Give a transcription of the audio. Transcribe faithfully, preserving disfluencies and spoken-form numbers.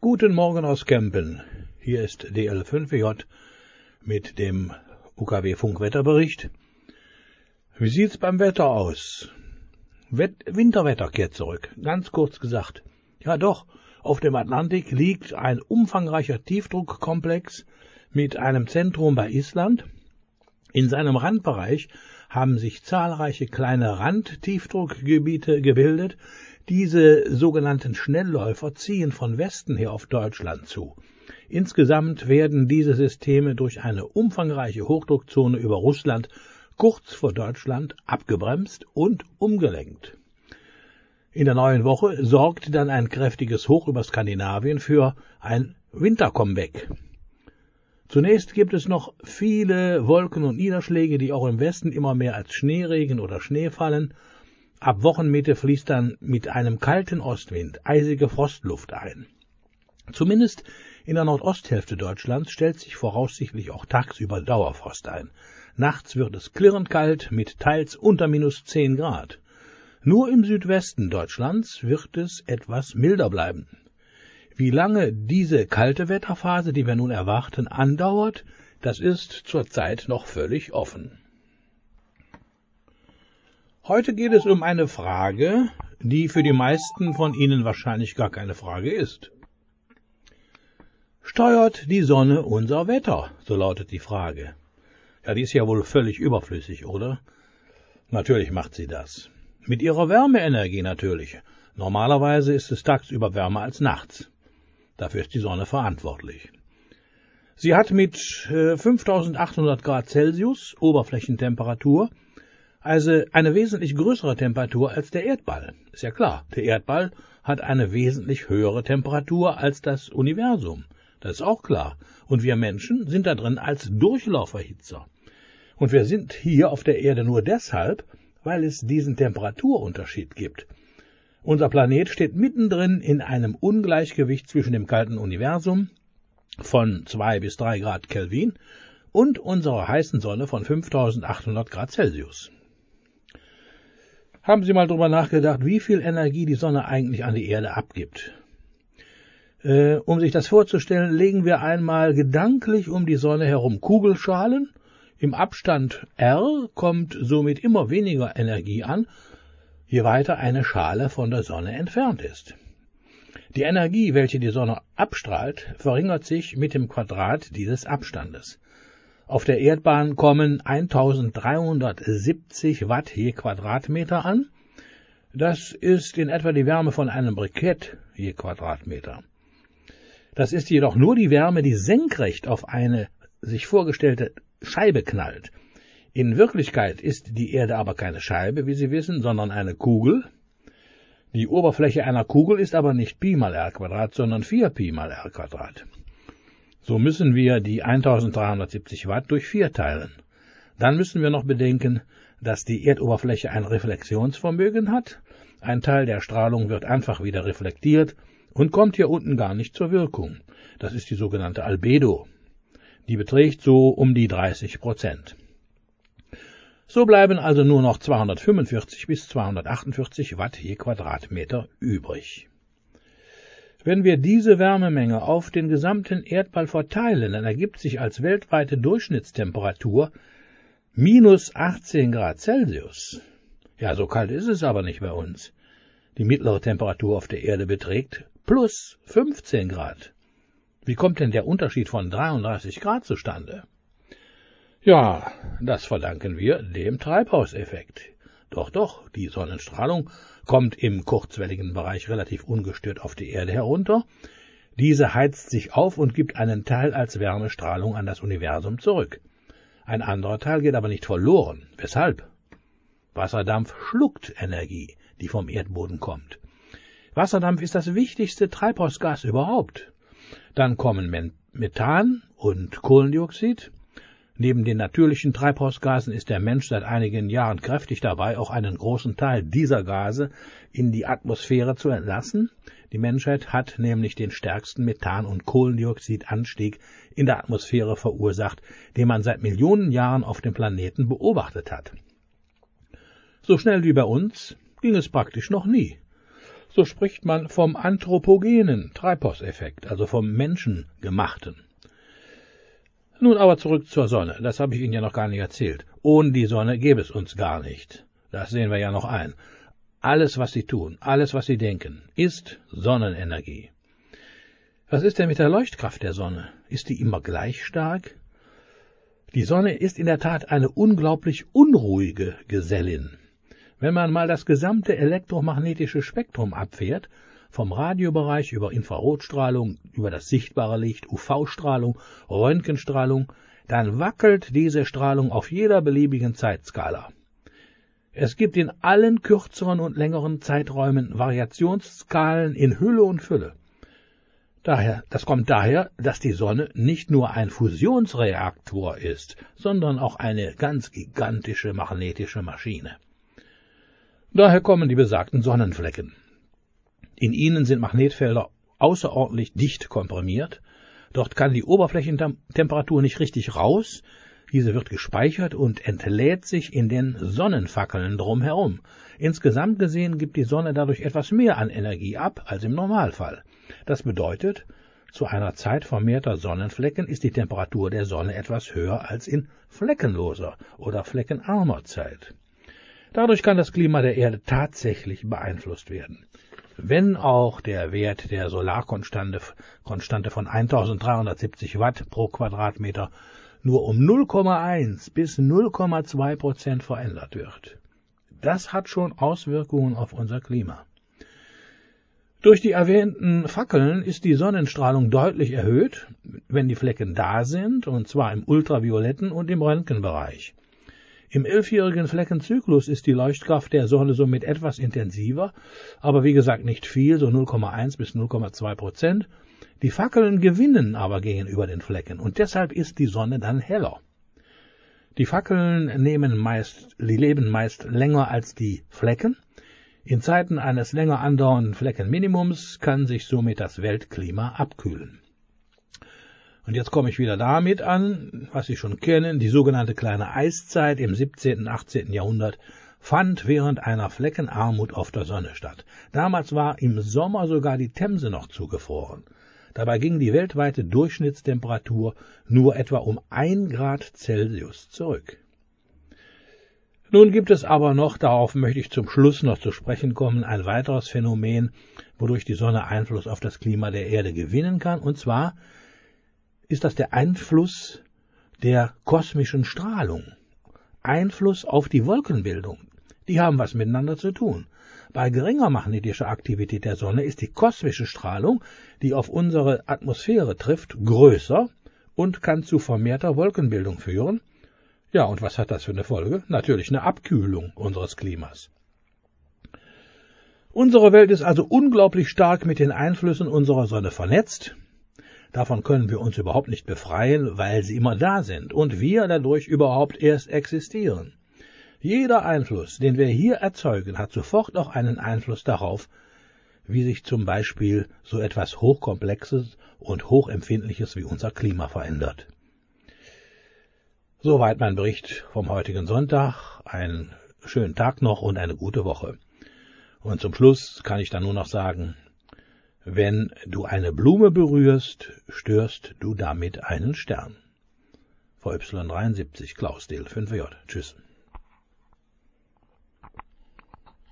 Guten Morgen aus Kempen. Hier ist D L fünf W J mit dem U K W-Funkwetterbericht. Wie sieht's beim Wetter aus? Wet- Winterwetter kehrt zurück, ganz kurz gesagt. Ja doch, auf dem Atlantik liegt ein umfangreicher Tiefdruckkomplex mit einem Zentrum bei Island. In seinem Randbereich haben sich zahlreiche kleine Randtiefdruckgebiete gebildet. Diese sogenannten Schnellläufer ziehen von Westen her auf Deutschland zu. Insgesamt werden diese Systeme durch eine umfangreiche Hochdruckzone über Russland kurz vor Deutschland abgebremst und umgelenkt. In der neuen Woche sorgt dann ein kräftiges Hoch über Skandinavien für ein Wintercomeback. Zunächst gibt es noch viele Wolken und Niederschläge, die auch im Westen immer mehr als Schneeregen oder Schnee fallen. Ab Wochenmitte fließt dann mit einem kalten Ostwind eisige Frostluft ein. Zumindest in der Nordosthälfte Deutschlands stellt sich voraussichtlich auch tagsüber Dauerfrost ein. Nachts wird es klirrend kalt mit teils unter minus zehn Grad. Nur im Südwesten Deutschlands wird es etwas milder bleiben. Wie lange diese kalte Wetterphase, die wir nun erwarten, andauert, das ist zurzeit noch völlig offen. Heute geht es um eine Frage, die für die meisten von Ihnen wahrscheinlich gar keine Frage ist. Steuert die Sonne unser Wetter? So lautet die Frage. Ja, die ist ja wohl völlig überflüssig, oder? Natürlich macht sie das. Mit ihrer Wärmeenergie natürlich. Normalerweise ist es tagsüber wärmer als nachts. Dafür ist die Sonne verantwortlich. Sie hat mit äh, fünftausendachthundert Grad Celsius Oberflächentemperatur also eine wesentlich größere Temperatur als der Erdball. Ist ja klar, der Erdball hat eine wesentlich höhere Temperatur als das Universum. Das ist auch klar. Und wir Menschen sind da drin als Durchlauferhitzer. Und wir sind hier auf der Erde nur deshalb, weil es diesen Temperaturunterschied gibt. Unser Planet steht mittendrin in einem Ungleichgewicht zwischen dem kalten Universum von zwei bis drei Grad Kelvin und unserer heißen Sonne von fünftausendachthundert Grad Celsius. Haben Sie mal drüber nachgedacht, wie viel Energie die Sonne eigentlich an die Erde abgibt? Äh, um sich das vorzustellen, legen wir einmal gedanklich um die Sonne herum Kugelschalen. Im Abstand R kommt somit immer weniger Energie an, je weiter eine Schale von der Sonne entfernt ist. Die Energie, welche die Sonne abstrahlt, verringert sich mit dem Quadrat dieses Abstandes. Auf der Erdbahn kommen eintausenddreihundertsiebzig Watt je Quadratmeter an. Das ist in etwa die Wärme von einem Brikett je Quadratmeter. Das ist jedoch nur die Wärme, die senkrecht auf eine sich vorgestellte Scheibe knallt. In Wirklichkeit ist die Erde aber keine Scheibe, wie Sie wissen, sondern eine Kugel. Die Oberfläche einer Kugel ist aber nicht Pi mal R Quadrat, sondern vier Pi mal R Quadrat. So müssen wir die eintausenddreihundertsiebzig Watt durch vier teilen. Dann müssen wir noch bedenken, dass die Erdoberfläche ein Reflexionsvermögen hat. Ein Teil der Strahlung wird einfach wieder reflektiert und kommt hier unten gar nicht zur Wirkung. Das ist die sogenannte Albedo. Die beträgt so um die dreißig Prozent. So bleiben also nur noch zweihundertfünfundvierzig bis zweihundertachtundvierzig Watt je Quadratmeter übrig. Wenn wir diese Wärmemenge auf den gesamten Erdball verteilen, dann ergibt sich als weltweite Durchschnittstemperatur minus achtzehn Grad Celsius. Ja, so kalt ist es aber nicht bei uns. Die mittlere Temperatur auf der Erde beträgt plus fünfzehn Grad. Wie kommt denn der Unterschied von dreiunddreißig Grad zustande? Ja, das verdanken wir dem Treibhauseffekt. Doch, doch, die Sonnenstrahlung kommt im kurzwelligen Bereich relativ ungestört auf die Erde herunter. Diese heizt sich auf und gibt einen Teil als Wärmestrahlung an das Universum zurück. Ein anderer Teil geht aber nicht verloren. Weshalb? Wasserdampf schluckt Energie, die vom Erdboden kommt. Wasserdampf ist das wichtigste Treibhausgas überhaupt. Dann kommen Methan und Kohlendioxid. Neben den natürlichen Treibhausgasen ist der Mensch seit einigen Jahren kräftig dabei, auch einen großen Teil dieser Gase in die Atmosphäre zu entlassen. Die Menschheit hat nämlich den stärksten Methan- und Kohlendioxidanstieg in der Atmosphäre verursacht, den man seit Millionen Jahren auf dem Planeten beobachtet hat. So schnell wie bei uns ging es praktisch noch nie. So spricht man vom anthropogenen Treibhauseffekt, also vom menschengemachten. Nun aber zurück zur Sonne. Das habe ich Ihnen ja noch gar nicht erzählt. Ohne die Sonne gäbe es uns gar nicht. Das sehen wir ja noch ein. Alles, was Sie tun, alles, was Sie denken, ist Sonnenenergie. Was ist denn mit der Leuchtkraft der Sonne? Ist die immer gleich stark? Die Sonne ist in der Tat eine unglaublich unruhige Gesellin. Wenn man mal das gesamte elektromagnetische Spektrum abfährt, vom Radiobereich über Infrarotstrahlung, über das sichtbare Licht, U V-Strahlung, Röntgenstrahlung, dann wackelt diese Strahlung auf jeder beliebigen Zeitskala. Es gibt in allen kürzeren und längeren Zeiträumen Variationsskalen in Hülle und Fülle. Daher, das kommt daher, dass die Sonne nicht nur ein Fusionsreaktor ist, sondern auch eine ganz gigantische magnetische Maschine. Daher kommen die besagten Sonnenflecken. In ihnen sind Magnetfelder außerordentlich dicht komprimiert. Dort kann die Oberflächentemperatur nicht richtig raus. Diese wird gespeichert und entlädt sich in den Sonnenfackeln drumherum. Insgesamt gesehen gibt die Sonne dadurch etwas mehr an Energie ab als im Normalfall. Das bedeutet, zu einer Zeit vermehrter Sonnenflecken ist die Temperatur der Sonne etwas höher als in fleckenloser oder fleckenarmer Zeit. Dadurch kann das Klima der Erde tatsächlich beeinflusst werden. Wenn auch der Wert der Solarkonstante Konstante von eintausenddreihundertsiebzig Watt pro Quadratmeter nur um null Komma eins bis null Komma zwei Prozent verändert wird. Das hat schon Auswirkungen auf unser Klima. Durch die erwähnten Fackeln ist die Sonnenstrahlung deutlich erhöht, wenn die Flecken da sind, und zwar im ultravioletten und im Röntgenbereich. Im elfjährigen Fleckenzyklus ist die Leuchtkraft der Sonne somit etwas intensiver, aber wie gesagt nicht viel, so null Komma eins bis null Komma zwei Prozent. Die Fackeln gewinnen aber gegenüber den Flecken und deshalb ist die Sonne dann heller. Die Fackeln nehmen meist, die leben meist länger als die Flecken. In Zeiten eines länger andauernden Fleckenminimums kann sich somit das Weltklima abkühlen. Und jetzt komme ich wieder damit an, was Sie schon kennen, die sogenannte kleine Eiszeit im siebzehnten, achtzehnten Jahrhundert fand während einer Fleckenarmut auf der Sonne statt. Damals war im Sommer sogar die Themse noch zugefroren. Dabei ging die weltweite Durchschnittstemperatur nur etwa um ein Grad Celsius zurück. Nun gibt es aber noch, darauf möchte ich zum Schluss noch zu sprechen kommen, ein weiteres Phänomen, wodurch die Sonne Einfluss auf das Klima der Erde gewinnen kann, und zwar ist das der Einfluss der kosmischen Strahlung. Einfluss auf die Wolkenbildung. Die haben was miteinander zu tun. Bei geringer magnetischer Aktivität der Sonne ist die kosmische Strahlung, die auf unsere Atmosphäre trifft, größer und kann zu vermehrter Wolkenbildung führen. Ja, und was hat das für eine Folge? Natürlich eine Abkühlung unseres Klimas. Unsere Welt ist also unglaublich stark mit den Einflüssen unserer Sonne vernetzt. Davon können wir uns überhaupt nicht befreien, weil sie immer da sind und wir dadurch überhaupt erst existieren. Jeder Einfluss, den wir hier erzeugen, hat sofort auch einen Einfluss darauf, wie sich zum Beispiel so etwas Hochkomplexes und Hochempfindliches wie unser Klima verändert. Soweit mein Bericht vom heutigen Sonntag. Einen schönen Tag noch und eine gute Woche. Und zum Schluss kann ich dann nur noch sagen, wenn du eine Blume berührst, störst du damit einen Stern. V Y dreiundsiebzig, Klaus D L fünf J. Tschüss.